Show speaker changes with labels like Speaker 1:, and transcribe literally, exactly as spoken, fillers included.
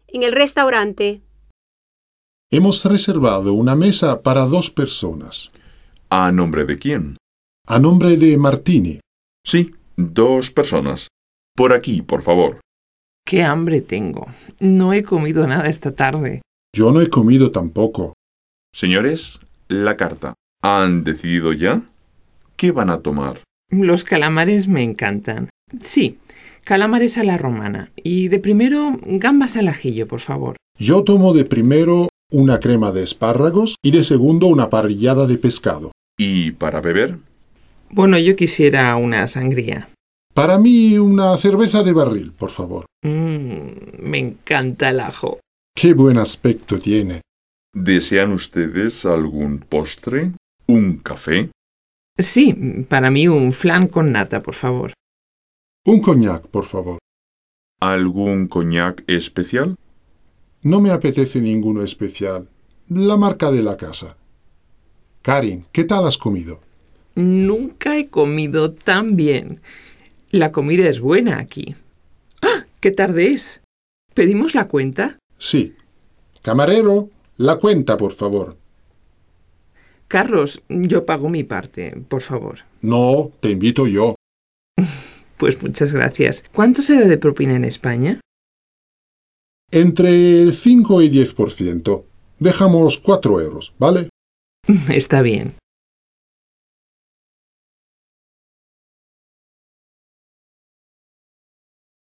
Speaker 1: En el restaurante.
Speaker 2: Hemos reservado una mesa para dos personas.
Speaker 3: ¿A nombre de quién?
Speaker 2: A nombre de Martini.
Speaker 3: Sí, dos personas. Por aquí, por favor.
Speaker 4: ¡Qué hambre tengo! No he comido nada esta tarde.
Speaker 2: Yo no he comido tampoco.
Speaker 3: Señores, la carta. ¿Han decidido ya? ¿Qué van a tomar?
Speaker 4: Los calamares me encantan. Sí, calamares a la romana. Y de primero, gambas al ajillo, por favor.
Speaker 2: Yo tomo de primero una crema de espárragos y de segundo una parrillada de pescado.
Speaker 3: ¿Y para beber?
Speaker 4: Bueno, yo quisiera una sangría.
Speaker 2: Para mí una cerveza de barril, por favor.
Speaker 4: Mmm, me encanta el ajo.
Speaker 2: ¡Qué buen aspecto tiene!
Speaker 3: ¿Desean ustedes algún postre? ¿Un café?
Speaker 4: Sí, para mí un flan con nata, por favor.
Speaker 2: Un coñac, por favor.
Speaker 3: ¿Algún coñac especial?
Speaker 2: No me apetece ninguno especial. La marca de la casa. Karin, ¿qué tal has comido?
Speaker 4: Nunca he comido tan bien. La comida es buena aquí. ¡Ah! ¡Qué tarde es! ¿Pedimos la cuenta?
Speaker 2: Sí. Camarero, la cuenta, por favor.
Speaker 4: Carlos, yo pago mi parte, por favor.
Speaker 2: No, te invito yo.
Speaker 4: Pues muchas gracias. ¿Cuánto se da de propina en España?
Speaker 2: Entre el cinco y diez por ciento. Dejamos cuatro euros, ¿vale?
Speaker 4: Está bien.